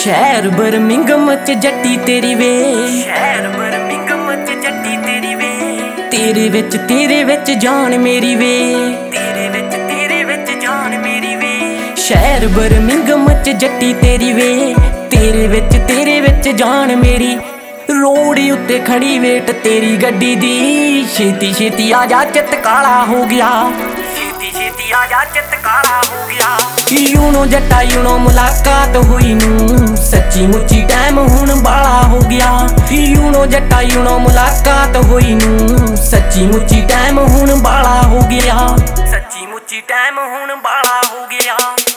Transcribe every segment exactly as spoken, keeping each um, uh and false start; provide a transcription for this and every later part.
शहर बर्मिंघम च जट्टी तेरी वे, शहर बर्मिंघम च जट्टी तेरी वे, तेरे विच तेरे विच जान मेरी वे, तेरे विच तेरे विच जान मेरी वे। शहर बर्मिंघम च जट्टी तेरी वे, तेरे विच तेरे विच जान मेरी। रोड उत्ते खड़ी वेट तेरी गड्डी दी, छेती छेती आजा चित काला हो गया, छेती छेती आजा चित काला हो गया। यूनो जट्टा यूनो मुलाकात हुई नू, सच्ची मुच्ची टाइम हुण बाला हो गया। यूनो जट्टा यूनो मुलाकात हुई नू, सच्ची मुच्ची टाइम हुण बाला हो गया, सच्ची मुच्ची टाइम हुण बाला हो गया।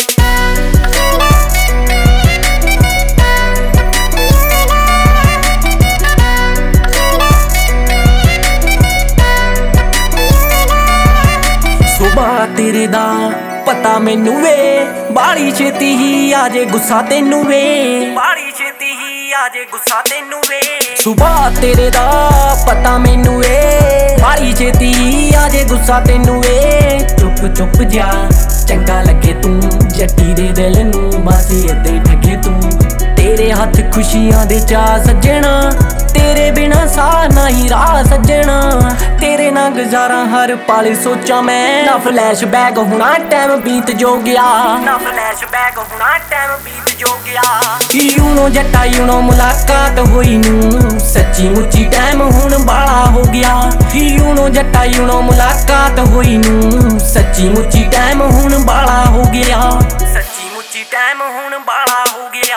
ਸੁਭਾ ਤੇਰੇ ਦਾ ਪਤਾ ਮੈਨੂੰ ਵੇ, ਬਾਲੀ ਛੇਤੀ ਹੀ ਆਜੇ ਗੁੱਸਾ ਤੈਨੂੰ ਵੇ, ਬਾਲੀ ਛੇਤੀ ਹੀ ਆਜੇ ਗੁੱਸਾ ਤੈਨੂੰ ਵੇ। ਸੁਭਾ ਤੇਰੇ ਦਾ ਪਤਾ ਮੈਨੂੰ ਵੇ, ਬਾਲੀ ਛੇਤੀ ਹੀ ਆਜੇ ਗੁੱਸਾ ਤੈਨੂੰ ਵੇ। ਚੁੱਪ ਚੁੱਪ ਜਾ ਚੰਗਾ ਲੱਗੇ ਤੂੰ, ਜੱਟੀ ਦੇ ਦਿਲ ਨੂੰ ਬਸ ਏਦਾਂ ਹੀ ਠੱਗੇ ਤੂੰ। ਤੇਰੇ ਹੱਥ ਖੁਸ਼ੀਆਂ ਦੇ ਚਾਅ ਸੱਜਣਾ, तेरे बिना सा नहीं राह सज्जना। तेरे ना गुजारा हर पल सोचा मैं, ना फ्लैश बैक होना टाइम बीत जो गया, ना फ्लैश बैक होना टाइम बीत जो गया। यूनो जट्टा यूनो मुलाकात हुई नू, सच्ची मुच्ची टाइम हुण बाला हो गया। यूनो जट्टा यूनो मुलाकात हुई नू, सच्ची मुच्ची टाइम हुण बाला हो गया, सच्ची मुच्ची टाइम हुण बाला हो गया।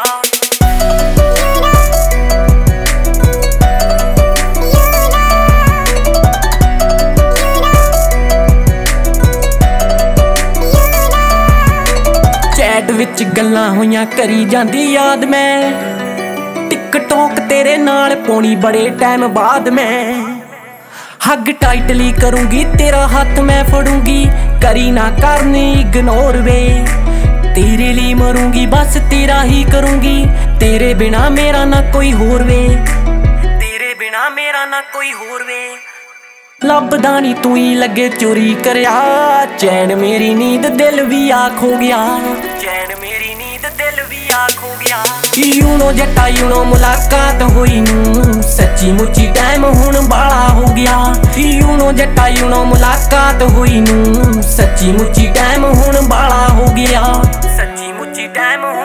चैट विच गल्लां होइयां करी जांदी याद मैं, टिकटॉक तेरे नाल पाउणी बड़े टाइम बाद मैं। हग टाइटली करूंगी तेरा हाथ मैं फड़ूंगी, करी ना करनी इग्नोर वे। तेरे लिए मरूंगी बस तेरा ही करूंगी, तेरे बिना मेरा ना कोई होर वे, तेरे बिना मेरा ना कोई होर वे। लभदा नी तू ही लगे चोरी करया, चैन मेरी नींद दिल भी आख हो गया, चैन मेरी नींद दिल भी आख हो गया। यूनो जट्टा यूनो मुलाकात हुई नू, सच्ची मुच्ची टाइम हुण बाला हो गया। यूनो जट्टा यूनो मुलाकात हुई नू, सच्ची मुच्ची टाइम हुण बाला हो गया, सच्ची मुच्ची टाइम